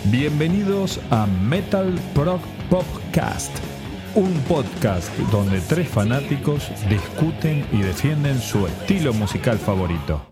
Bienvenidos a Metal Prog Podcast, un podcast donde tres fanáticos discuten y defienden su estilo musical favorito.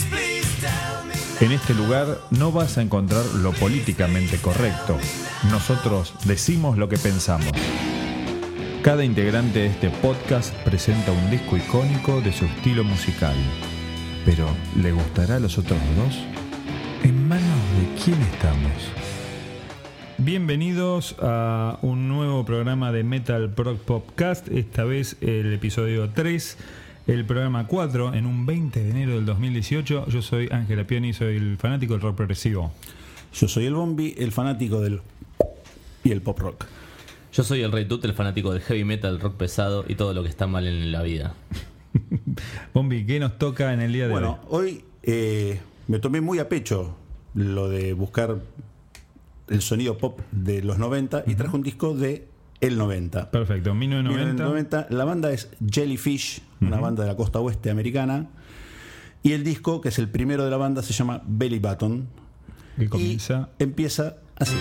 En este lugar no vas a encontrar lo políticamente correcto. Nosotros decimos lo que pensamos. Cada integrante de este podcast presenta un disco icónico de su estilo musical. Pero, ¿le gustará a los otros dos? ¿En manos de quién estamos? Bienvenidos a un nuevo programa de Metal Prog Podcast. Esta vez el episodio 3, el programa 4, en un 20 de enero del 2018. Yo soy Ángel Appiani, soy el fanático del rock progresivo. Yo soy el Bombi, el fanático del y el pop rock. Yo soy el Rey Tut, el fanático del heavy metal, rock pesado y todo lo que está mal en la vida. Bombi, ¿qué nos toca en el día de hoy? Bueno, hoy me tomé muy a pecho lo de buscar el sonido pop de los 90 y traje un disco de el 90. Perfecto, 1990. La banda es Jellyfish, una banda de la costa oeste americana. Y el disco, que es el primero de la banda, se llama Belly Button. Y empieza así.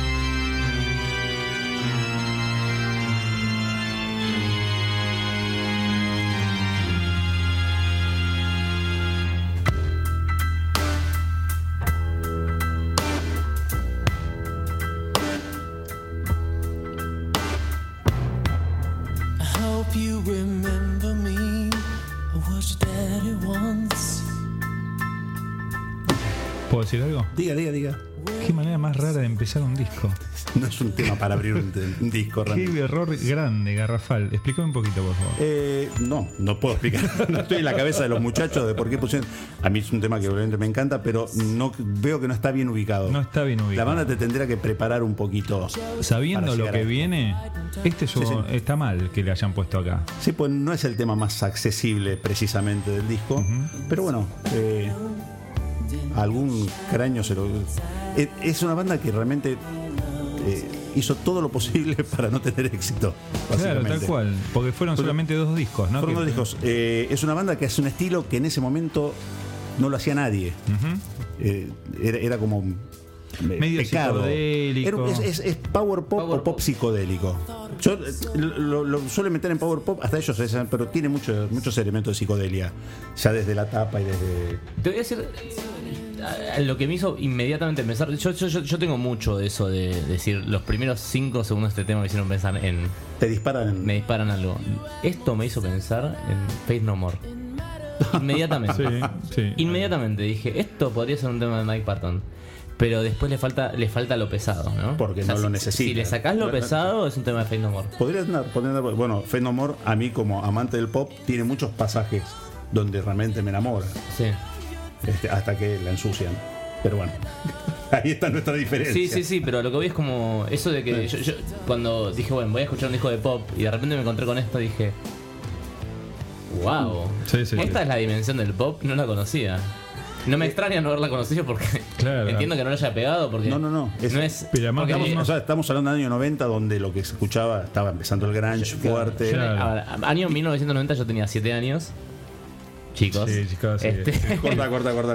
¿Puedo decir algo? Diga. Qué manera más rara de empezar un disco. No es un tema para abrir un disco. Qué error grande, garrafal. Explícame un poquito, por favor. No puedo explicar. No estoy en la cabeza de los muchachos de por qué pusieron. A mí es un tema que obviamente me encanta, pero no veo que no está bien ubicado. No está bien ubicado. La banda te tendría que preparar un poquito. Sabiendo lo que viene, está mal que le hayan puesto acá. Sí, pues no es el tema más accesible precisamente del disco. Pero bueno, algún cráneo se lo... Es una banda que realmente hizo todo lo posible para no tener éxito. Claro, tal cual, porque fueron solamente dos discos, ¿no? Fueron dos discos. Es una banda que hace un estilo que en ese momento no lo hacía nadie. Era como medio pecado. Psicodélico. Es power pop o pop psicodélico. Yo lo suelo meter en power pop, hasta ellos, pero tiene muchos elementos de psicodelia, ya desde la tapa y desde... Te voy a decir lo que me hizo inmediatamente pensar. Yo tengo mucho de eso de decir, los primeros 5 segundos de este tema me hicieron pensar en... Me disparan algo. Esto me hizo pensar en Faith No More. Inmediatamente. Sí. Inmediatamente dije, esto podría ser un tema de Mike Patton. Pero después le falta lo pesado, ¿no? Porque no lo necesita. Si le sacás lo pesado, es un tema de Faith No More. Podría poner, bueno, Faith No More, a mí como amante del pop, tiene muchos pasajes donde realmente me enamora. Sí. Hasta que la ensucian. Pero bueno, ahí está nuestra diferencia. Sí, pero lo que voy es como eso de que yo cuando dije, bueno, voy a escuchar un disco de pop y de repente me encontré con esto, dije, wow, esta es la dimensión del pop, no la conocía. No me extraña no haberla conocido porque entiendo que no lo haya pegado porque no es pero estamos hablando del año 90 donde lo que se escuchaba estaba empezando el grunge fuerte. Año 1990 yo tenía 7 años. Chicos. Sí, chicos. Corta.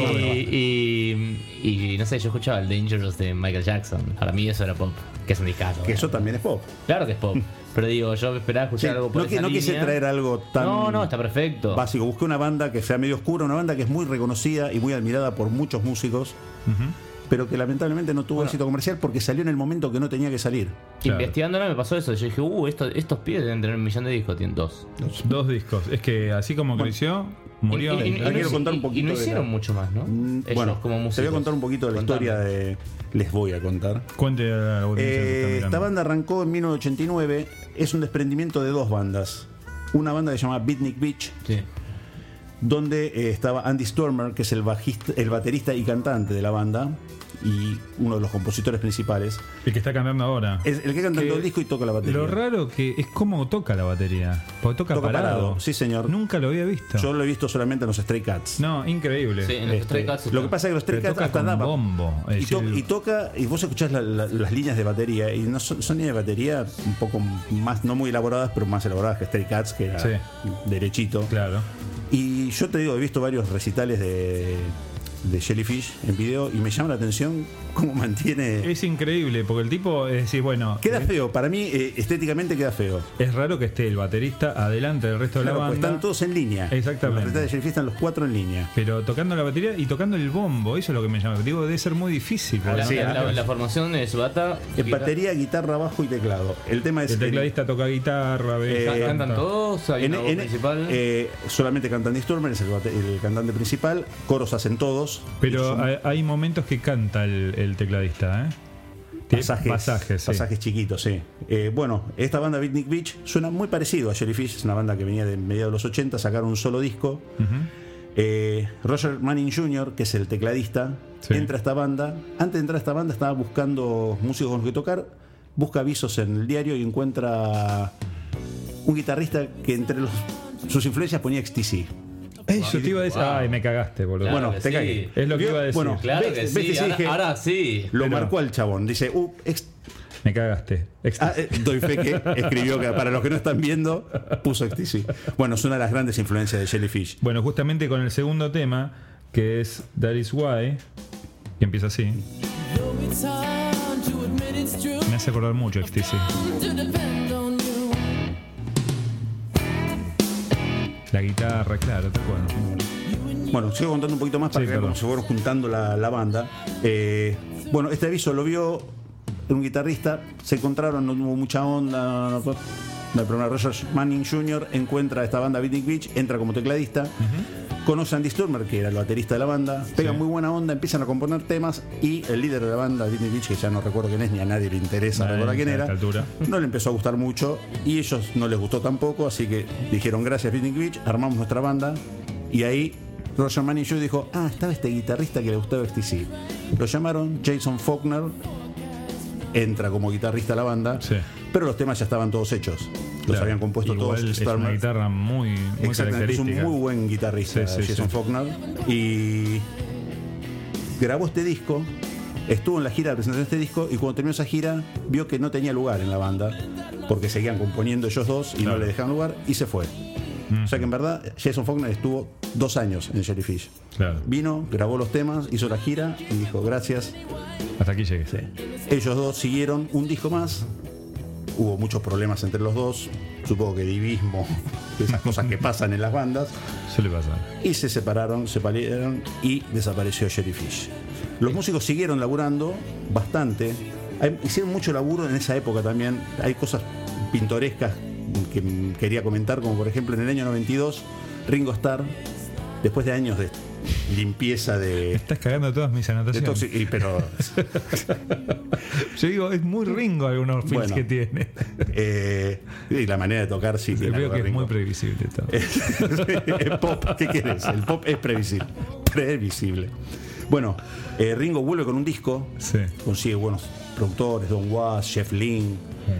Y no sé, yo escuchaba el Dangerous de Michael Jackson. Para mí eso era pop, que es un discazo. Que eso también es pop. Claro que es pop. Pero digo, yo esperaba escuchar algo por esa no quise traer algo tan... No, está perfecto. Básico. Busqué una banda que sea medio oscura, una banda que es muy reconocida y muy admirada por muchos músicos, pero que lamentablemente no tuvo éxito comercial porque salió en el momento que no tenía que salir. Claro. Investigándola me pasó eso. Yo dije, estos pibes deben tener 1 millón de discos. Tienen 2. 2 discos. Es que así como creció, murió. Quiero contar un poquito. Y no hicieron mucho más, ¿no? Bueno, como músicos. Te voy a contar un poquito de la historia de... Les voy a contar. Cuente a la audiencia que está mirando. Esta banda arrancó en 1989. Es un desprendimiento de 2 bandas. Una banda que se llama Beatnik Beach, donde estaba Andy Stormer, que es el baterista y cantante de la banda y uno de los compositores principales. El que está cantando ahora. Es el que canta todo el disco y toca la batería. Lo raro que es cómo toca la batería. Porque toca parado. Sí, señor. Nunca lo había visto. Yo lo he visto solamente en los Stray Cats. No, increíble. Sí, en los Stray Cats. Lo que pasa es que los Stray Cats hasta daba bombo. Y toca, y vos escuchás las líneas de batería, y no son líneas de batería un poco más, no muy elaboradas, pero más elaboradas que Stray Cats, que era derechito. Claro. Y yo te digo, he visto varios recitales de de Jellyfish en video y me llama la atención cómo mantiene. Es increíble, porque el tipo, es decir, bueno. Queda feo, para mí estéticamente queda feo. Es raro que esté el baterista adelante del resto de la banda. Pues están todos en línea. Exactamente. Los de Jellyfish están los 4 en línea. Pero tocando la batería y tocando el bombo, eso es lo que me llama. Digo, debe ser muy difícil. La formación es bata. En batería, guitarra, bajo y teclado. El tema es. El tecladista toca guitarra, cantan todos, hay una voz principal. Solamente canta Andy Sturman, es el cantante principal. Coros hacen todos. Pero hay momentos que canta el tecladista, Pasajes chiquitos, sí. Bueno, esta banda Beatnik Beach suena muy parecido a Jellyfish. Es una banda que venía de mediados de los 80, sacaron un solo disco. Roger Manning Jr., que es el tecladista, entra a esta banda. Antes de entrar a esta banda estaba buscando músicos con los que tocar. Busca avisos en el diario y encuentra un guitarrista que entre sus influencias ponía XTC. Eso te iba a decir. Ay, me cagaste, boludo. Bueno, te cagué. Es lo que iba a decir. Bueno, claro que sí. Ahora sí. Lo marcó al chabón. Dice, me cagaste. Doy fe que escribió, que para los que no están viendo, puso XTC. Bueno, es una de las grandes influencias de Jellyfish. Bueno, justamente con el segundo tema, que es That Is Why, que empieza así. Me hace acordar mucho XTC. La guitarra, claro, te acuerdo. Bueno, sigo contando un poquito más para que vean cómo se fueron juntando la banda. Bueno, este aviso lo vio un guitarrista, se encontraron, no hubo mucha onda, no hay problema. Roger Manning Jr. encuentra a esta banda Beatnik Beach, entra como tecladista, conoce a Andy Sturman, que era el baterista de la banda, pegan muy buena onda, empiezan a componer temas y el líder de la banda, Beatnik Beach, que ya no recuerdo quién es, ni a nadie le interesa recordar quién era, no le empezó a gustar mucho y ellos no les gustó tampoco, así que dijeron gracias Beatnik Beach, armamos nuestra banda y ahí Roger Manning Jr. dijo, estaba este guitarrista que le gustaba XTC. Lo llamaron, Jason Faulkner entra como guitarrista a la banda, pero los temas ya estaban todos hechos. Los habían compuesto todos. Es una guitarra muy característica. Es un muy buen guitarrista, Jason Faulkner. Y grabó este disco, estuvo en la gira de presentación de este disco, y cuando terminó esa gira, vio que no tenía lugar en la banda, porque seguían componiendo ellos dos y no le dejaban lugar, y se fue. O sea que en verdad Jason Faulkner estuvo 2 años en Jellyfish. Vino, grabó los temas, hizo la gira y dijo gracias. Hasta aquí llegué. Ellos dos siguieron un disco más. Hubo muchos problemas entre los dos. Supongo que divismo, esas cosas que pasan en las bandas. Suele pasar. Y se separaron, se pelearon y desapareció Jellyfish. Los músicos siguieron laburando bastante. Hicieron mucho laburo en esa época también. Hay cosas pintorescas que quería comentar, como por ejemplo en el año 92 Ringo Starr, después de años de limpieza de... Estás cagando todas mis anotaciones. Pero yo digo, es muy Ringo algunos films que tiene. Y la manera de tocar sí tiene. Veo que Ringo. Es muy previsible todo. El pop, ¿qué quieres? El pop es previsible. Bueno, Ringo vuelve con un disco, consigue buenos productores, Don Was, Jeff Lynne,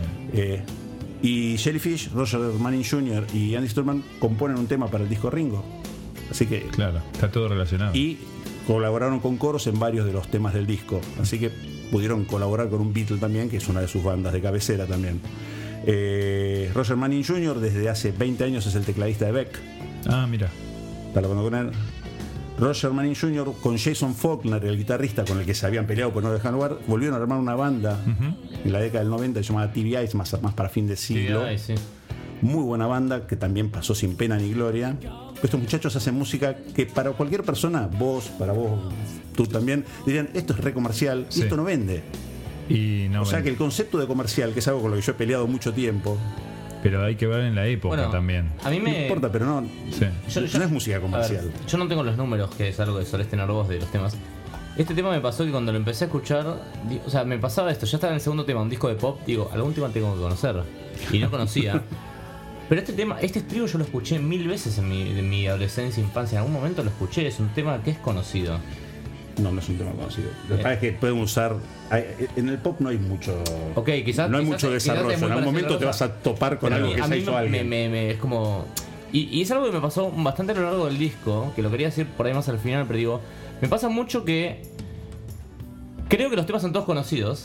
y Jellyfish, Roger Manning Jr. y Andy Sturman componen un tema para el disco Ringo. Así que claro, está todo relacionado. Y colaboraron con coros en varios de los temas del disco. Así que pudieron colaborar con un Beatle también, que es una de sus bandas de cabecera también. Roger Manning Jr. desde hace 20 años es el tecladista de Beck. Mira. Está hablando con él. Roger Manning Jr. con Jason Faulkner, el guitarrista con el que se habían peleado por no dejar lugar, volvieron a armar una banda en la década del 90 llamada TVI, más para fin de siglo. TVI, sí. Muy buena banda que también pasó sin pena ni gloria. Estos muchachos hacen música que para cualquier persona, para vos, tú también, dirían, esto es re comercial y esto no vende. O sea que el concepto de comercial, que es algo con lo que yo he peleado mucho tiempo. Pero hay que ver en la época también. A mí no importa, pero no es música comercial. Ver, yo no tengo los números, que es algo que solés tener vos de los temas. Este tema me pasó que cuando lo empecé a escuchar, o sea, me pasaba esto, ya estaba en el segundo tema, un disco de pop, digo, algún tema tengo que conocer. Y no conocía. Pero este estribo yo lo escuché 1000 veces en mi adolescencia, infancia. En algún momento lo escuché, es un tema que es conocido. No es un tema conocido. Lo que pasa es que pueden usar. En el pop no hay mucho. Quizás. No hay mucho desarrollo. En algún momento te vas a topar con algo que se hizo alguien. Es como. Y es algo que me pasó bastante a lo largo del disco, que lo quería decir por ahí más al final, pero digo, me pasa mucho que. Creo que los temas son todos conocidos.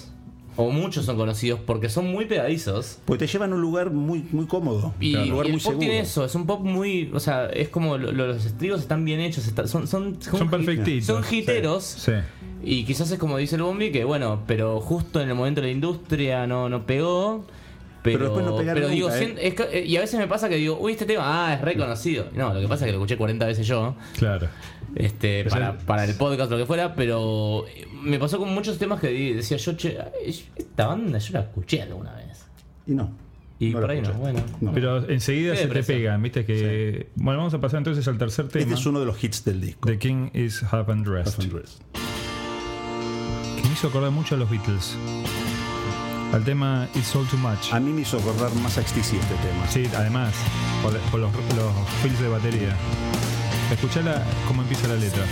o muchos son conocidos porque son muy pegadizos. Porque te llevan a un lugar muy, muy cómodo. Y, un lugar y el muy pop seguro. tiene eso, es un pop muy, o sea, es como los estribos están bien hechos, son perfectitos. Son hiteros. Sí. Y quizás es como dice el Bombi, que bueno, pero justo en el momento de la industria no pegó. Pero después no pegaron digo, nunca, y a veces me pasa que digo, uy, este tema, es reconocido. No, lo que pasa es que lo escuché 40 veces yo. Claro. Para el podcast, lo que fuera, pero me pasó con muchos temas que decía yo, che, esta banda yo la escuché alguna vez. Y no. Y no por ahí no, escuchaste. bueno. No. Pero enseguida Qué se te depresión. pegan, viste que... Bueno, vamos a pasar entonces al tercer tema. Este es uno de los hits del disco. The King is Half Undressed. Half Undressed. Que me hizo acordar mucho a los Beatles. Al tema It's All Too Much. A mí me hizo acordar más a XTC este tema. Sí, además, por los fills de batería. Escuchala cómo empieza la letra.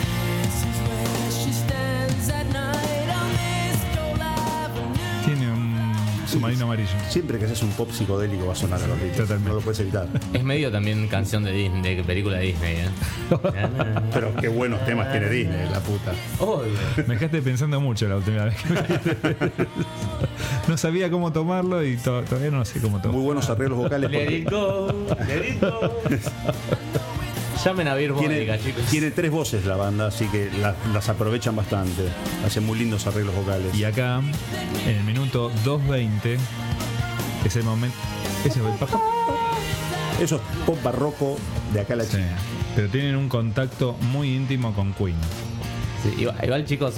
Tiene un submarino amarillo. Siempre que haces un pop psicodélico va a sonar a los Beatles. Totalmente. No lo puedes evitar. Es medio también canción de Disney, de película de Disney, Pero qué buenos temas tiene Disney, la puta. Obvio. Me dejaste pensando mucho la última vez que me dijiste. No sabía cómo tomarlo y todavía no sé cómo Muy tomarlo. buenos arreglos vocales. Let porque it go, let it go. Llamen a Beer Vodka, chicos. tiene 3 voces la banda, así que las aprovechan bastante. Hacen muy lindos arreglos vocales. Y acá, en el minuto 2:20, es el momento. Ese es el Eso es pop barroco de acá a la Sí, China. pero tienen un contacto muy íntimo con Queen. Sí, igual chicos,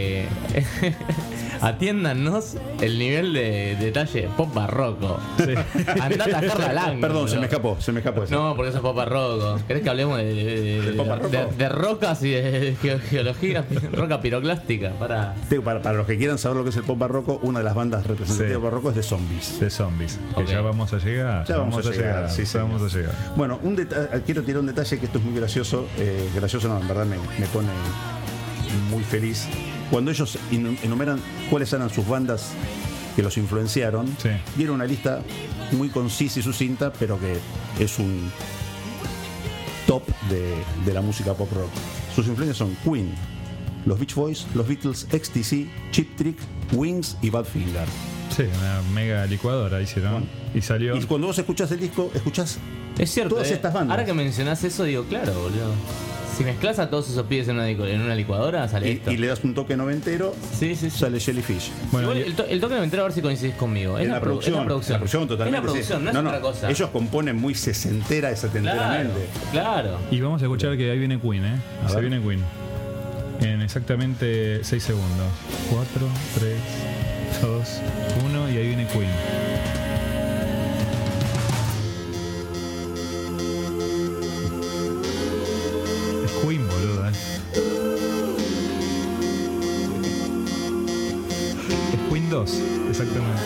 atiéndannos el nivel de detalle pop barroco. Sí. Andate a dejarla al ángulo. Perdón, se me escapó eso. No, porque eso es pop barroco. ¿Querés que hablemos ¿Del pop barroco? de rocas y de geología, roca piroclástica? Para Para los que quieran saber lo que es el pop barroco, una de las bandas representativas Sí. del barroco es The Zombies. De Zombies. Que Ok. ya vamos a llegar. Ya vamos a llegar, sí, ya vamos a llegar. Bueno, quiero tirar un detalle que esto es muy gracioso. Gracioso no, en verdad me pone muy feliz. Cuando ellos enumeran cuáles eran sus bandas que los influenciaron, Sí. dieron una lista muy concisa y sucinta, pero que es un top de la música pop rock. Sus influencias son Queen, los Beach Boys, los Beatles, XTC, Cheap Trick, Wings y Badfinger. Sí, una mega licuadora hicieron. Bueno. Y salió. Y cuando vos escuchás el disco, escuchás Es cierto, todas estas bandas. ahora que mencionás eso, digo, claro, boludo. Si mezclas a todos esos pibes en una licuadora, sale esto. y le das un toque noventero, Sí. sale Jellyfish. Bueno, Igual, el toque noventero, a ver si coincidís conmigo. Es En la producción. Es la producción. La producción totalmente. Es la producción, sí. no es otra cosa. Ellos componen muy sesentera y setenteramente. Claro. y vamos a escuchar que ahí viene Queen, ¿eh? A Se ver. viene Queen. En exactamente 6 segundos. 4, 3, 2, 1 y ahí viene Queen. Es Queen, boludo, ¿eh? Es Queen 2, exactamente.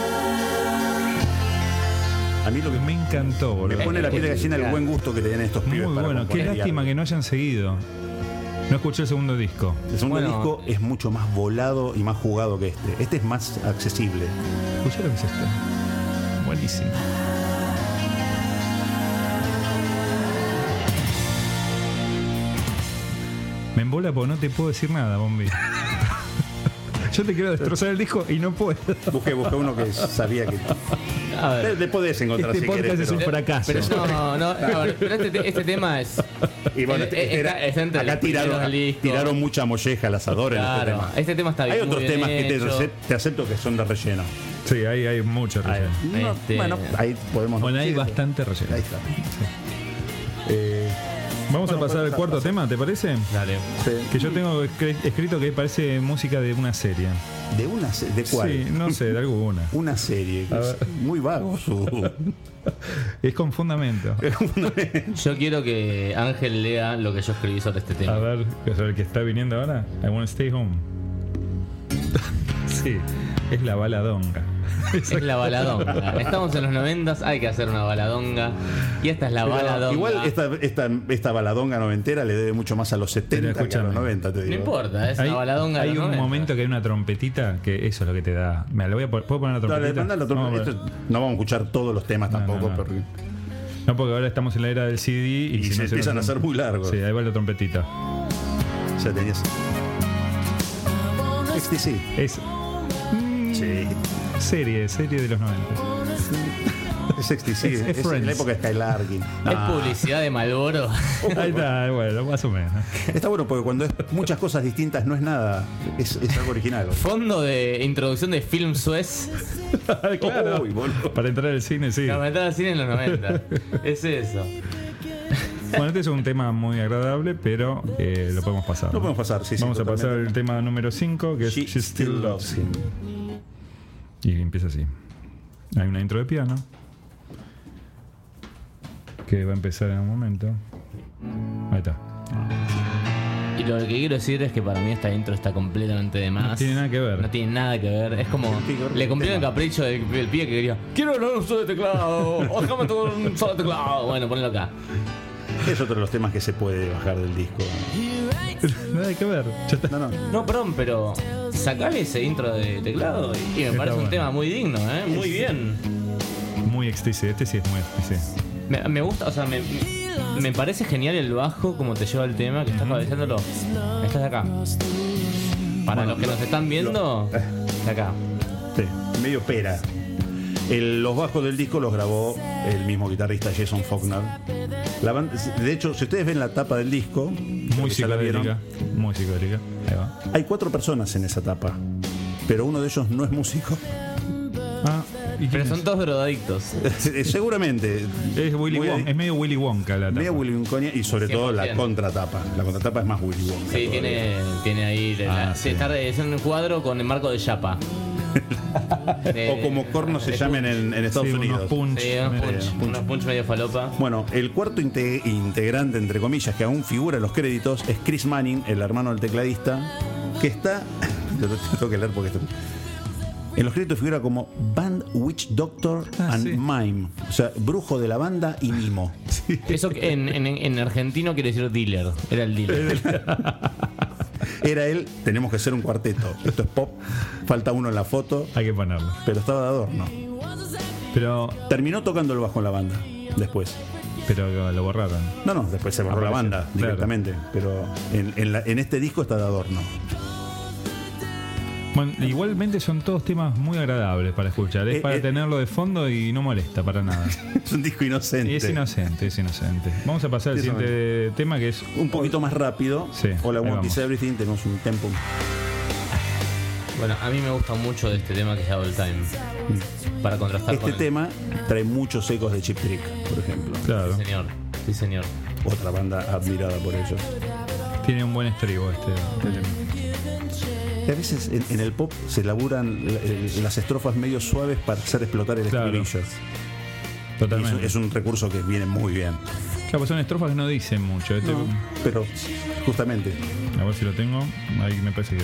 A mí lo que Me encantó, me boludo. pone la piel de gallina el buen gusto que le den a estos pibes. Muy para bueno, qué componer y lástima algo. que no hayan seguido. No escuché el segundo disco. El segundo Bueno. disco es mucho más volado y más jugado que este. Este es más accesible. Escuché lo que es esto. Buenísimo. Me embola porque no te puedo decir nada, Bombi. Yo te quiero destrozar el disco y no puedo. Busqué uno que sabía que. A ver. Le podés encontrar Este si podcast querés. es un pero- fracaso. Pero no, a ver, pero este tema es. Y bueno, está entre acá los primeros del disco. tiraron mucha molleja al asador en este Claro, tema. este tema está bien. Hay otros muy bien temas que hecho. te acepto que son de relleno. Sí, hay mucho relleno. No, Este- Bueno, ahí podemos. Bueno, hay sí, bastante relleno. Ahí está. Vamos Bueno, a pasar al pasa- cuarto pasa. tema, ¿te parece? Dale. Que yo tengo escrito que parece música de una serie. ¿De cuál? Sí, no sé, de alguna. Una serie. A ver. Muy vago su. Es con fundamento. Yo quiero que Ángel lea lo que yo escribí sobre este tema. A ver, ¿sobre el que está viniendo ahora? I wanna stay home. Sí, es la baladonga. Es la baladonga. Estamos en los 90, hay que hacer una baladonga. Y esta es la baladonga. Igual esta baladonga noventera le debe mucho más a los 70 que a escúchame. los 90, te digo. No importa, es Hay, una baladonga. de hay los un 90. momento que hay una trompetita que eso es lo que te da. Mira, ¿puedo poner la Dale, trompetita? mandalo, Vamos a ver. no vamos a escuchar todos los temas No, tampoco, no. porque No, porque ahora estamos en la era del CD y, se no empiezan a hacer muy largos. Sí, ahí va la trompetita. Ya tenías. XTC. Es. Sí. Serie de los 90. Es XTC, es la época de Skylarking. Es publicidad de Marlboro. Ahí está, bueno, más o menos. Está bueno porque cuando es muchas cosas distintas no es nada, es algo original. Fondo de introducción de Film Suez. Claro. Uy, para entrar al cine, sí. Para entrar al cine en los 90. Es eso. Bueno, este es un tema muy agradable, pero lo podemos pasar. Lo podemos pasar, sí. Vamos a pasar totalmente. al tema número 5, que es She Still Loves Him. Y empieza así. Hay una intro de piano que va a empezar en un momento. Ahí está. Y lo que quiero decir es que para mí esta intro está completamente de más. No tiene nada que ver. No tiene nada que ver. Es como le cumplieron el capricho del pibe que quería. Quiero un solo de teclado. O déjame tocar un solo teclado. Bueno, ponelo acá. Es otro de los temas que se puede bajar del disco. Nada que ver. Ya está. No, perdón, pero sacale ese intro de teclado y me parece un tema muy digno, muy bien. Muy XTC, este sí es muy XTC. Me gusta, o sea, me parece genial el bajo como te lleva el tema, que estás cabeceándolo. Estás acá. Para los que nos están viendo, está acá. Sí, medio pera. Los bajos del disco los grabó el mismo guitarrista Jason Faulkner. La banda, de hecho, si ustedes ven la tapa del disco, muy psicodélica. Muy psicodélica. Ahí va. Hay 4 personas en esa tapa, pero uno de ellos no es músico. Pero son todos drogadictos. Seguramente. Es medio Willy Wonka la tapa. Medio Willy Wonka y sobre 100%. Todo la contratapa. La contratapa es más Willy Wonka. Sí, tiene ahí. Es un cuadro con el marco de Chapa. O como corno se llamen en Estados Unidos. Unos punch medio falopa. Bueno, el cuarto integrante, entre comillas, que aún figura en los créditos, es Chris Manning, el hermano del tecladista, que está. Lo tengo que leer porque esto. En los créditos figura como Band Witch Doctor and Mime. O sea, brujo de la banda y mimo. Sí. Eso en argentino quiere decir dealer. Era el dealer. Era él, tenemos que hacer un cuarteto. Esto es pop, falta uno en la foto. Hay que ponerlo. Pero estaba de adorno. Pero terminó tocando el bajo en la banda después. Pero lo borraron. No, después se borró la banda directamente. Pero en este disco está de adorno. Bueno, igualmente son todos temas muy agradables para escuchar. Es para tenerlo de fondo y no molesta para nada. Es un disco inocente. Es inocente. Vamos a pasar al siguiente tema, que es un poquito más rápido. Sí, Hola, One Piece Everything. Tenemos un tempo. Bueno, a mí me gusta mucho de este tema que es Double Time. Para contrastar con tema trae muchos ecos de Cheap Trick, por ejemplo. Claro. Sí, señor. Otra banda admirada por ellos. Tiene un buen estribo este tema. A veces en el pop se laburan las estrofas medio suaves para hacer explotar el estribillo. Totalmente. Es un recurso que viene muy bien. Claro, pues son estrofas que no dicen mucho. Pero justamente. A ver si lo tengo. Ahí me parece que...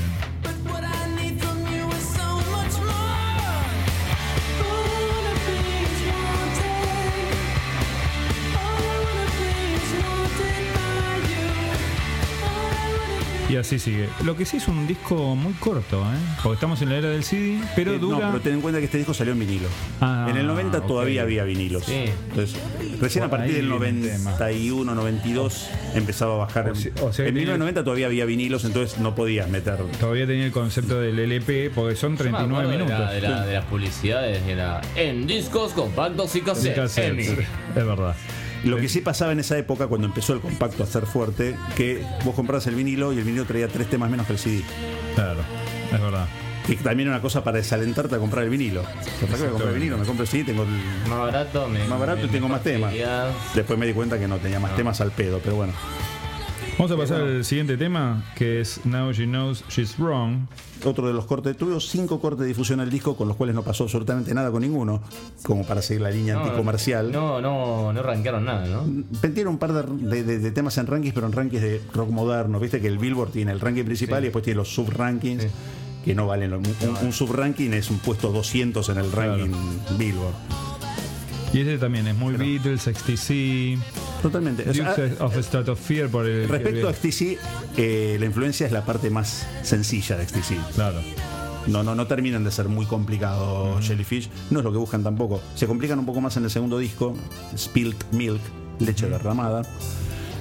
Y así sigue. Lo que sí es un disco muy corto, porque estamos en la era del CD, pero dura... No, pero ten en cuenta que este disco salió en vinilo. En el 90 todavía había vinilos. Sí. Entonces, recién a partir del 91, 92 empezaba a bajar. En 1990 todavía había vinilos, entonces no podías meter... Todavía tenía el concepto del LP, porque son 39 minutos. De las publicidades era en discos, compactos y cassettes. Es verdad. Lo que sí pasaba en esa época, cuando empezó el compacto a ser fuerte, que vos comprabas el vinilo y el vinilo traía 3 temas menos que el CD. Claro, es verdad. Que también era una cosa para desalentarte a comprar el vinilo. ¿Para qué voy a comprar el vinilo? Me compro el CD, tengo el... Más barato y tengo más temas. Después me di cuenta que no tenía más temas al pedo, pero bueno. Vamos a pasar al siguiente tema, que es Now She Knows She's Wrong. Otro de los cortes. Tuvimos 5 cortes de difusión al disco, con los cuales no pasó absolutamente nada con ninguno, como para seguir la línea anticomercial. No rankearon nada, ¿no? Metieron un par de temas en rankings, pero en rankings de rock moderno. Viste que el Billboard tiene el ranking principal y después tiene los sub-rankings, que no valen. Un sub-ranking es un puesto 200 en el ranking Billboard. Y ese también es muy Beatles, XTC. Totalmente. Dukes of Stratosphere por el... Respecto a XTC, la influencia es la parte más sencilla de XTC. Claro. No terminan de ser muy complicados. Jellyfish no es lo que buscan tampoco. Se complican un poco más en el segundo disco, Spilled Milk, leche derramada.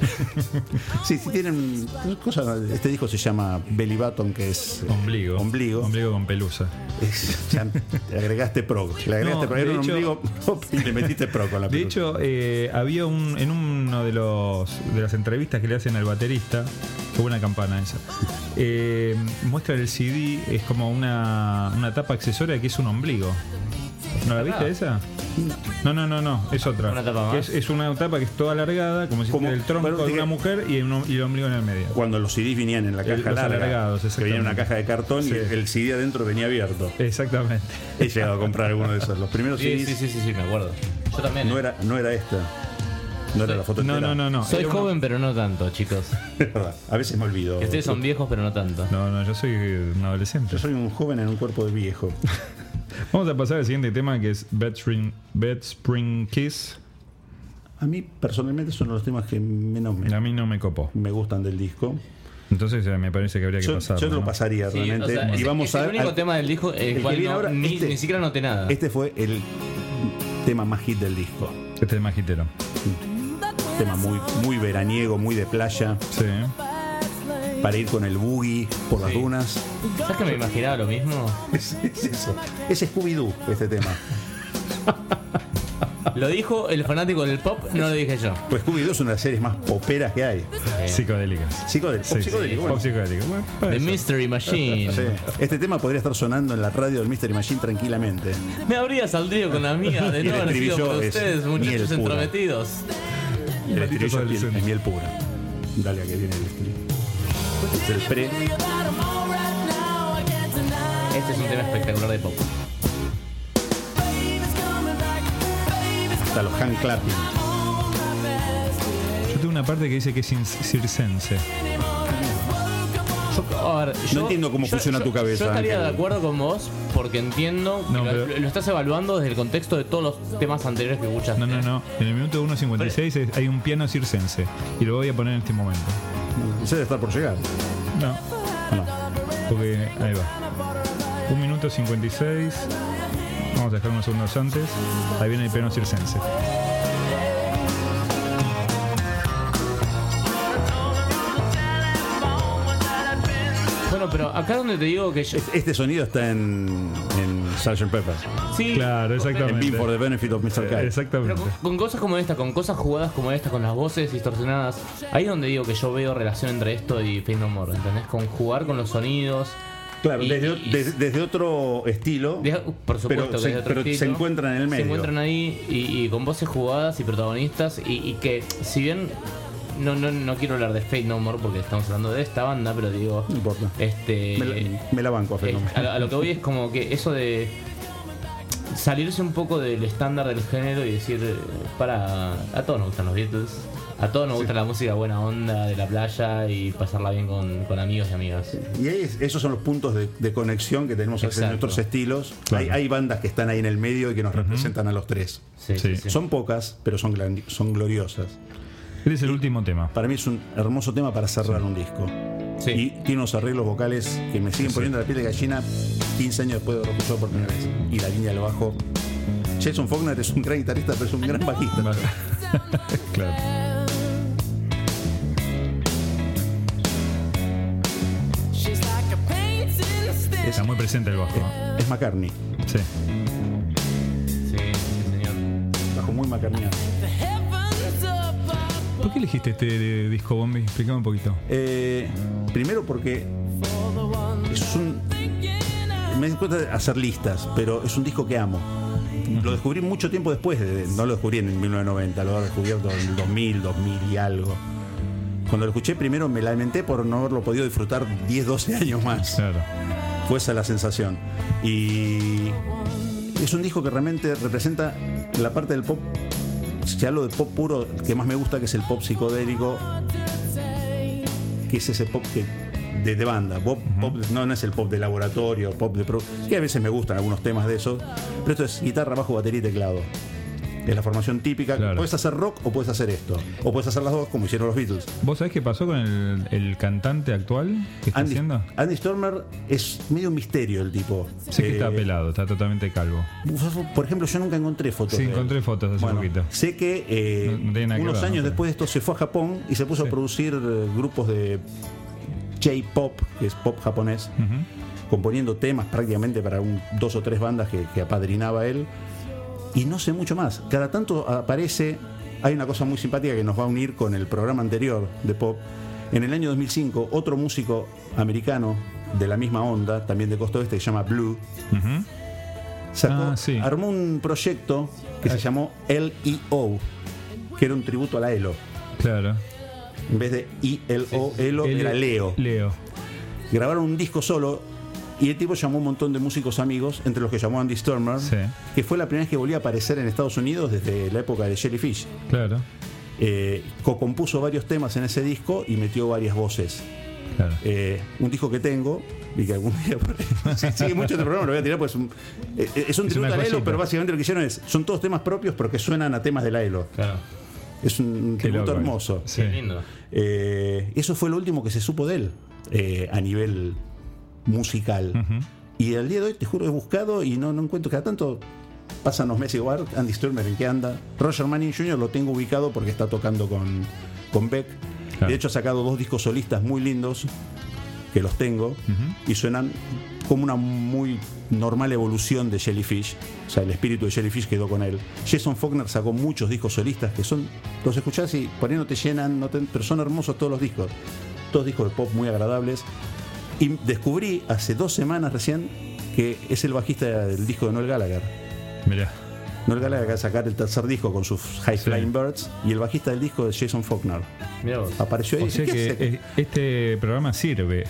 Sí, tienen cosas. Este disco se llama Belly Button, que es ombligo con pelusa. Ya le agregaste prog. Era un ombligo y le metiste prog con la pelusa. De hecho, había en uno de las entrevistas que le hacen al baterista, qué buena campana esa, muestra el CD, es como una tapa accesoria que es un ombligo. ¿No la viste esa? No, es otra. ¿Una tapa más? Es una tapa que es toda alargada, como si fuera el tronco de una mujer y el ombligo en el medio. Cuando los CDs venían en la caja larga, que venía en una caja de cartón, sí, y el CD adentro venía abierto. Exactamente. He llegado a comprar alguno de esos. Los primeros CDs. Sí, me acuerdo. Yo también. No era esta. No era la foto entera. No. Soy joven, pero no tanto, chicos. Es verdad. A veces me olvido. Que ustedes son viejos, pero no tanto. No, yo soy un adolescente. Yo soy un joven en un cuerpo de viejo. Vamos a pasar al siguiente tema, que es Bed Spring Kiss. A mí personalmente son los temas que menos a mí no me copó. Me gustan del disco. Entonces me parece que habría que pasarlo. Yo lo pasaría realmente. O sea, y vamos el único tema del disco es el cual ahora, ni siquiera noté nada. Este fue el tema más hit del disco. Este es el más hitero. Tema muy veraniego, muy de playa. Sí. Para ir con el boogie por las dunas. ¿Sabes que me imaginaba lo mismo? Es eso. Es Scooby-Doo este tema. Lo dijo el fanático del pop, no lo dije yo. Pues Scooby-Doo es una de las series más poperas que hay. Psicodélicas. Psicodélico. Pop psicodélico. The Mystery Machine. Sí. Este tema podría estar sonando en la radio del Mystery Machine tranquilamente. Me habría saldrido con la amiga de no haber sido por ustedes, muchachos entrometidos. El estribillo es miel pura. Dale a que viene el estribillo. Este es el pre. Este es un tema espectacular de pop. Hasta los hand clapping. Yo tengo una parte que dice que es circense. No entiendo cómo funciona tu cabeza. Yo estaría de acuerdo con vos porque entiendo que lo estás evaluando desde el contexto de todos los temas anteriores que escuchaste. No. En el minuto 1.56 hay un piano circense y lo voy a poner en este momento. Ese debe estar por llegar. No. Porque ahí va. 1 minuto 56. Vamos a dejar unos segundos antes. Ahí viene el piano circense. Bueno, pero acá donde te digo que este sonido está en Sgt. Pepper. Sí, claro, exactamente. En Being for the Benefit of Mr. Kite. Exactamente. Pero con cosas como esta, con cosas jugadas como esta, con las voces distorsionadas, ahí es donde digo que yo veo relación entre esto y Faith No More, ¿entendés? Con jugar con los sonidos. Claro, desde otro estilo. Por supuesto, pero se encuentran en el medio. Se encuentran ahí y con voces jugadas y protagonistas y que si bien no quiero hablar de Faith No More porque estamos hablando de esta banda, pero digo, no importa. Me la banco a Faith No More. A lo que voy es como que eso de salirse un poco del estándar del género y decir, a todos nos gustan los Beatles, a todos nos gusta la música buena onda de la playa y pasarla bien con amigos y amigas. Y esos son los puntos de conexión que tenemos en nuestros estilos. Claro. Hay bandas que están ahí en el medio y que nos representan a los tres. Sí. Son pocas, pero son gloriosas. Este es el último tema. Para mí es un hermoso tema para cerrar un disco. Sí. Y tiene unos arreglos vocales que me siguen poniendo la piel de gallina 15 años después de haberlo escuchado por primera vez. Y la línea del bajo. Jason Faulkner es un gran guitarrista, pero es un gran bajista. Claro. Está muy presente el bajo. Es McCartney. Sí, señor. Bajo muy McCartneyano. ¿Por qué elegiste este disco, Bombi? Explícame un poquito. Primero porque me di cuenta de hacer listas, pero es un disco que amo. Lo descubrí mucho tiempo después, no lo descubrí en 1990, lo he descubierto en el 2000 y algo. Cuando lo escuché primero me lamenté por no haberlo podido disfrutar 10, 12 años más. Claro. Fue esa la sensación. Y es un disco que realmente representa la parte del pop. Si hablo de pop puro, que más me gusta, que es el pop psicodélico, que es ese pop de banda. Pop, no es el pop de laboratorio, pop de que a veces me gustan algunos temas de esos, pero esto es guitarra, bajo, batería y teclado. Es la formación típica. Claro. Puedes hacer rock o puedes hacer esto. O puedes hacer las dos como hicieron los Beatles. ¿Vos sabés qué pasó con el cantante actual que está haciendo? Andy Stormer es medio un misterio el tipo. Sé que está pelado, está totalmente calvo. Por ejemplo, yo nunca encontré fotos. Sí, encontré fotos hace poquito. Sé que unos años después de esto se fue a Japón y se puso a producir grupos de J-pop, que es pop japonés, componiendo temas prácticamente para 2 o 3 bandas que apadrinaba él. Y no sé mucho más. Cada tanto aparece. Hay una cosa muy simpática que nos va a unir con el programa anterior de pop. En el año 2005, otro músico americano de la misma onda, también de costa oeste, que se llama Blue, armó un proyecto que se llamó L.E.O., que era un tributo a la ELO. Claro. En vez de I-L-O, ELO era Leo. Grabaron un disco solo. Y el tipo llamó un montón de músicos amigos, entre los que llamó Andy Stormer, que fue la primera vez que volvió a aparecer en Estados Unidos desde la época de Jellyfish. Claro. Co-compuso varios temas en ese disco y metió varias voces. Claro. Un disco que tengo, y que algún día sigue mucho este programa, lo voy a tirar, pues es un tributo a la ELO, pero básicamente lo que hicieron son todos temas propios, pero que suenan a temas de la ELO. Claro. Es un tributo hermoso. Sí. Lindo. Eso fue lo último que se supo de él a nivel musical. Y al día de hoy, te juro, he buscado y no encuentro. Cada tanto pasan los meses igual. Andy Stormer, ¿en qué anda? Roger Manning Jr. lo tengo ubicado porque está tocando con Beck. Claro. De hecho, ha sacado 2 discos solistas muy lindos que los tengo y suenan como una muy normal evolución de Jellyfish. O sea, el espíritu de Jellyfish quedó con él. Jason Faulkner sacó muchos discos solistas que son, los escuchás y por ahí no te llenan, pero son hermosos todos los discos. Todos discos de pop muy agradables. Y descubrí hace 2 semanas recién que es el bajista del disco de Noel Gallagher. Mirá. Noel Gallagher acaba de sacar el tercer disco con sus High Flying Birds y el bajista del disco es Jason Faulkner. Mirá vos. Apareció ahí. O sea que este programa sirve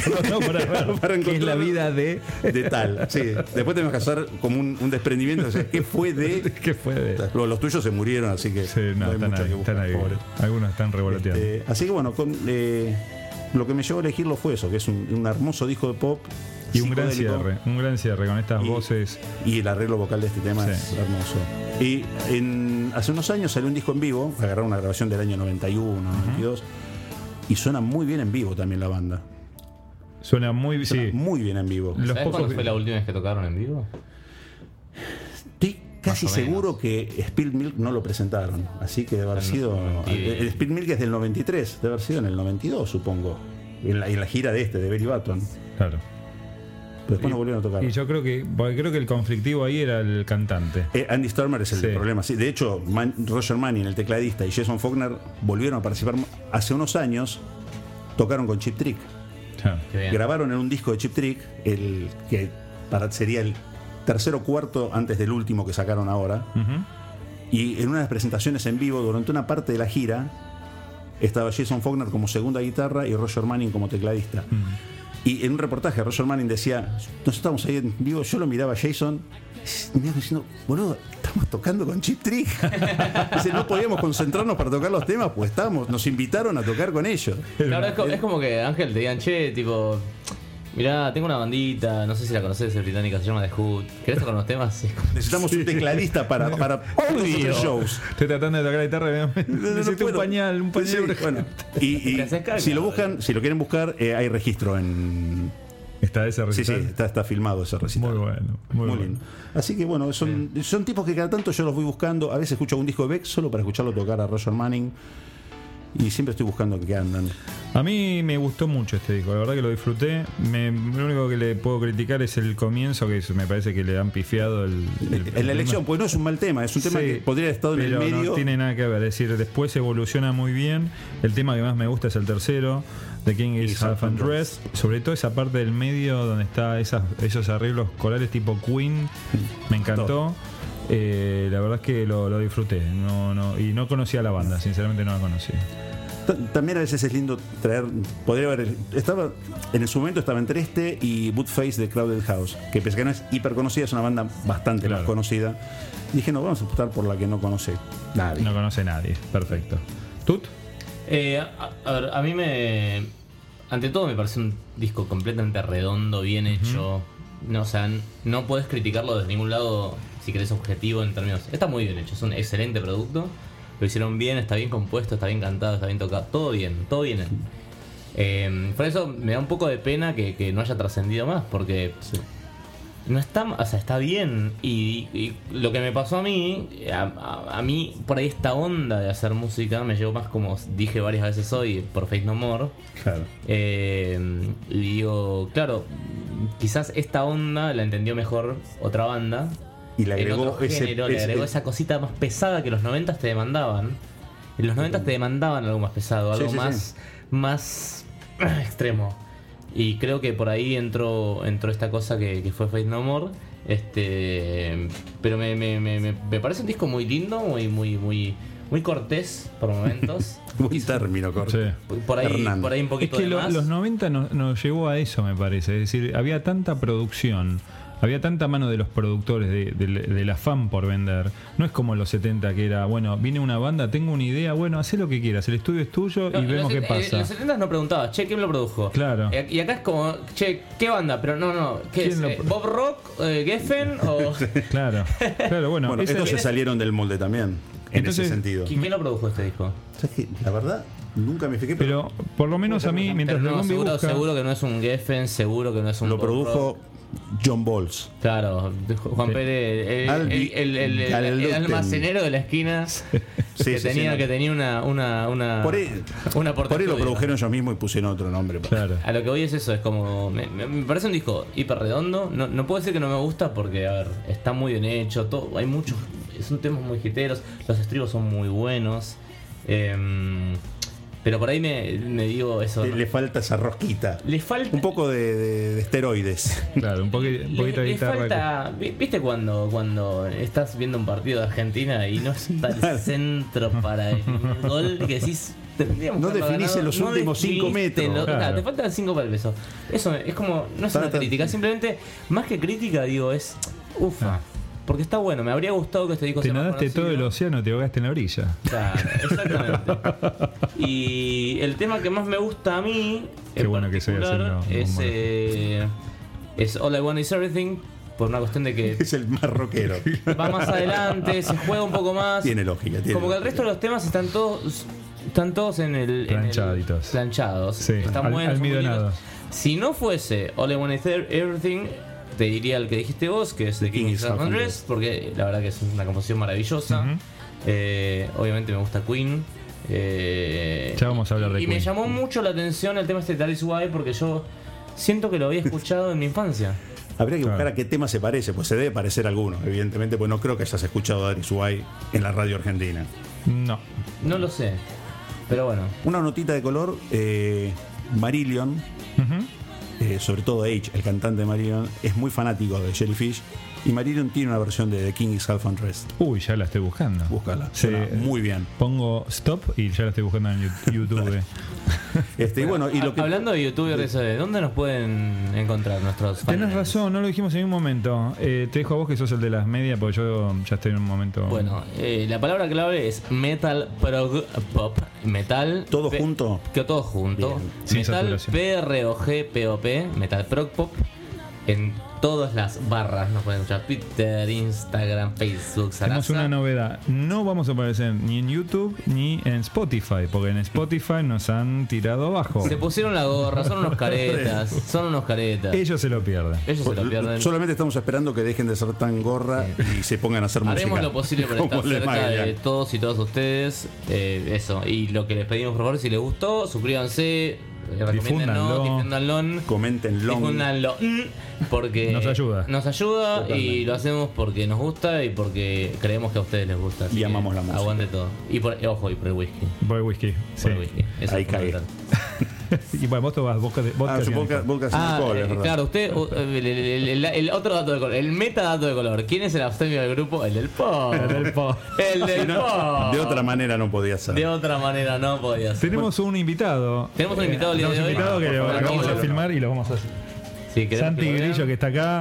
para qué es la vida de tal. Sí. Después tenemos que hacer como un desprendimiento. O sea, ¿qué fue de? ¿Qué fue de? Los tuyos se murieron, así que no hay mucho que buscar. Están ahí. Algunos están revoloteando. Así que bueno, lo que me llevó a elegirlo fue eso, que es un hermoso disco de pop. Y un gran cierre con estas voces. Y el arreglo vocal de este tema es hermoso. Y hace unos años salió un disco en vivo, agarraron una grabación del año 91, 92, y suena muy bien en vivo también la banda. Suena muy bien en vivo. ¿Sabes cuándo fue la última vez que tocaron en vivo? Estoy casi seguro que Spilled Milk no lo presentaron, así que debe haber sido... El Spilled Milk es del 93, debe haber sido en el 92, supongo. En la gira de Berry Button. Claro. Pero después no volvieron a tocar. Y yo creo que el conflictivo ahí era el cantante. Andy Stormer es el problema. Sí, de hecho, Roger Manning, el tecladista, y Jason Faulkner volvieron a participar hace unos años. Tocaron con Cheap Trick. Grabaron en un disco de Cheap Trick, que sería el tercero o cuarto antes del último que sacaron ahora. Y en una de las presentaciones en vivo, durante una parte de la gira, estaba Jason Faulkner como segunda guitarra y Roger Manning como tecladista. Y en un reportaje Roger Manning decía, nosotros estamos ahí en vivo, yo lo miraba a Jason y me iba diciendo, boludo, estamos tocando con Cheap Trick. Dice, no podíamos concentrarnos para tocar los temas, pues nos invitaron a tocar con ellos. Claro, es como que Ángel te digan, che, tipo, mirá, tengo una bandita, no sé si la conoces, es británica, se llama The Hood. ¿Querés tocar unos temas? Necesitamos un tecladista para los shows. Estoy tratando de tocar la guitarra, necesito un pañal. Bueno, y si lo quieren buscar, hay registro en... ¿Está ese recital? Sí, está filmado ese recital. Muy bueno, muy bueno. Lindo. Así que bueno, son tipos que cada tanto yo los voy buscando. A veces escucho algún disco de Beck solo para escucharlo tocar a Roger Manning. Y siempre estoy buscando que andan. A mí me gustó mucho este disco, la verdad que lo disfruté. Lo único que le puedo criticar es el comienzo, que me parece que le han pifiado en la elección, pues no es un mal tema, es un tema que podría haber estado en el medio. No tiene nada que ver, es decir, después evoluciona muy bien. El tema que más me gusta es el tercero, The King is Half Undressed, sobre todo esa parte del medio donde está esos arreglos corales tipo Queen, me encantó. La verdad es que lo disfruté, y no conocía a la banda, sinceramente no la conocía. También a veces es lindo traer, en su momento estaba entre este y Bootface de Crowded House, que pese a que no es hiper conocida, es una banda bastante más conocida. Y dije, no, vamos a optar por la que no conoce nadie. No conoce nadie, perfecto. ¿Tut? A ver, a mí ante todo me parece un disco completamente redondo, bien hecho, no, o sea, no puedes criticarlo desde ningún lado si querés objetivo en términos. Está muy bien hecho, es un excelente producto. Lo hicieron bien, está bien compuesto, está bien cantado, está bien tocado, todo bien. Por eso me da un poco de pena que no haya trascendido más, porque no está, o sea, está bien. Y lo que me pasó a mí por ahí esta onda de hacer música me llegó más, como dije varias veces hoy, por Faith No More. Claro. Y digo, claro, quizás esta onda la entendió mejor otra banda. Y le agregó, le agregó esa cosita más pesada que los 90s te demandaban. En los 90s te demandaban algo más pesado, algo más extremo. Y creo que por ahí entró esta cosa que fue Faith No More. Pero me parece un disco muy lindo, muy cortés por momentos. Muy término cortés. Sí. Por ahí un poquito es que de más. los 90 nos llevó a eso, me parece. Es decir, había tanta producción, había tanta mano de los productores, del afán por vender. No es como los 70 que era, bueno, viene una banda, tengo una idea, bueno, haz lo que quieras, el estudio es tuyo y vemos qué pasa. En los 70 no preguntabas, che, ¿quién lo produjo? Claro. Y acá es como, che, ¿qué banda? Pero no, ¿qué es? ¿Bob Rock? ¿Geffen? O... Claro, bueno. Estos se salieron del molde también, entonces, ese sentido. ¿Quién lo produjo este disco? ¿Sabes qué? La verdad, nunca me fijé. Pero por lo menos a mí, mientras lo busca... Seguro que no es un Geffen, seguro que no es un Lo Bob produjo Rock. John Bowles. Claro, Juan Pérez, el almacenero de la esquina que tenía una por ahí lo produjeron ellos mismos y pusieron otro nombre. Claro. A lo que voy es eso, es como me parece un disco hiper redondo. No puedo decir que no me gusta porque, a ver, está muy bien hecho, todo, hay muchos, son temas muy hiteros, los estribos son muy buenos. Pero por ahí me digo eso. Le falta esa rosquita. Le falta un poco de esteroides. Claro, un poquito de guitarra. Falta, ¿viste cuando estás viendo un partido de Argentina y no está el centro para el gol? Que decís, no definís en los últimos 5 metros. Claro. Te faltan 5 para el peso. Eso es como, no es una crítica, simplemente, más que crítica, digo, es ufa. Porque está bueno, me habría gustado que este disco sea más conocido. Te nadaste todo el océano, te ahogaste en la orilla. Claro, exactamente. Y el tema que más me gusta a mí, qué bueno que sea es All I Want Is Everything, por una cuestión de que es el más rockero. Va más adelante, se juega un poco más. Tiene lógica. Como que el resto de los temas están todos en el planchados. Sí, están buenos, almidonados. Si no fuese All I Want Is Everything, te diría el que dijiste vos, que es The King's Half Undressed, porque la verdad que es una composición maravillosa. Obviamente me gusta Queen. Ya vamos a hablar de Queen. Y me llamó mucho la atención el tema That Is Why, porque yo siento que lo había escuchado en mi infancia. Habría que buscar a qué tema se parece, pues se debe parecer a alguno, evidentemente, pues no creo que hayas escuchado That Is Why en la radio argentina. No lo sé, pero bueno. Una notita de color, Marillion, sobre todo H, el cantante de Marillion, es muy fanático de Jellyfish. Y Marillion tiene una versión de The King is Half Undressed. Uy, ya la estoy buscando. Búscala. Suena muy bien. Pongo stop y ya la estoy buscando en YouTube. Y bueno, y lo que... Hablando de youtubers, ¿dónde nos pueden encontrar nuestros fans? Tenés razón, no lo dijimos en ningún momento. Te dejo a vos que sos el de las medias, porque yo ya estoy en un momento. Bueno, la palabra clave es metal prog pop. Metal. ¿Todo junto? Que todo junto. Metal PROG-POP. Metal prog pop. En todas las barras nos pueden escuchar: Twitter, Instagram, Facebook, Sarasa. Tenemos una novedad: no vamos a aparecer ni en YouTube ni en Spotify, porque en Spotify nos han tirado abajo. Se pusieron la gorra, son unos caretas. Ellos se lo pierden. Solamente estamos esperando que dejen de ser tan gorra y se pongan a hacer música. Haremos lo posible para estar cerca de todos y todas ustedes. Eso. Y lo que les pedimos, por favor, si les gustó, suscríbanse. Difúndanlo, coméntenlo, porque nos ayuda totalmente. Y lo hacemos porque nos gusta y porque creemos que a ustedes les gusta. Y amamos la música. Aguante todo. Y por el whisky. Por el whisky. Por el whisky. Eso ahí cae. Y bueno, vos tomás vodka sin alcohol. Claro, usted, el otro dato de color, el metadato de color. ¿Quién es el abstemio del grupo? El del pop. El del pop. De otra manera no podía ser. Tenemos un invitado. Tenemos un invitado el día de hoy. Que lo vamos a filmar y lo vamos a hacer. Sí, Santi Grillo, que está acá.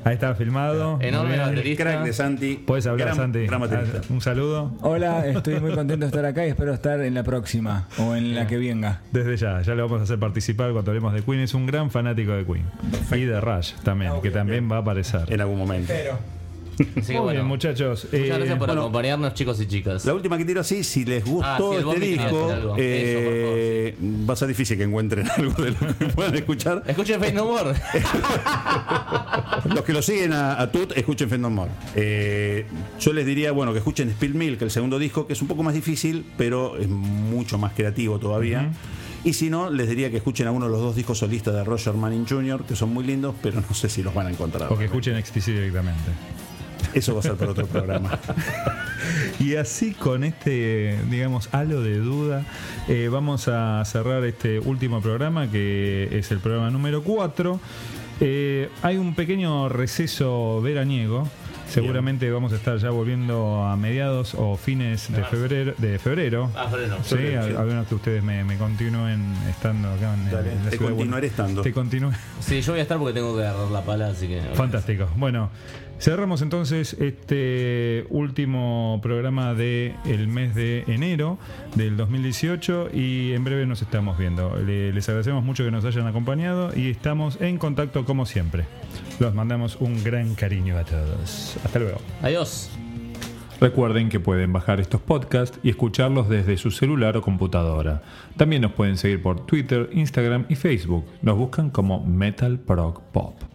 Ahí está filmado. Enorme baterista. Crack de Santi. Puedes hablar, Santi. Un saludo. Hola, estoy muy contento de estar acá y espero estar en la próxima o en la que venga. Desde ya le vamos a hacer participar cuando hablemos de Queen. Es un gran fanático de Queen. Perfecto. Y de Rush también, que también va a aparecer en algún momento. Así que muy bien, muchachos. Muchas gracias por acompañarnos, chicos y chicas. La última que tiro así, si les gustó este disco, va a ser difícil que encuentren algo de lo que puedan escuchar. Escuchen Faith No More. Los que lo siguen a Tut, escuchen Faith No More. Yo les diría, que escuchen Spill Milk, el segundo disco, que es un poco más difícil, pero es mucho más creativo todavía. Y si no, les diría que escuchen a uno de los 2 discos solistas de Roger Manning Jr., que son muy lindos, pero no sé si los van a encontrar. O que escuchen XTC directamente. Eso va a ser para otro programa. Y así con este, digamos, halo de duda, vamos a cerrar este último programa, que es el programa número 4. Hay un pequeño receso veraniego. Seguramente vamos a estar ya volviendo a mediados o fines de febrero. Febrero. Sí, algunos que ustedes me continúen estando acá en la ciudad. Te continuaré estando. Te continúe. Sí, yo voy a estar porque tengo que agarrar la pala, así que... Fantástico. Bueno, cerramos entonces este último programa del mes de enero del 2018 y en breve nos estamos viendo. Les agradecemos mucho que nos hayan acompañado y estamos en contacto como siempre. Los mandamos un gran cariño a todos. Hasta luego. Adiós. Recuerden que pueden bajar estos podcasts y escucharlos desde su celular o computadora. También nos pueden seguir por Twitter, Instagram y Facebook. Nos buscan como Metal Prog Pop.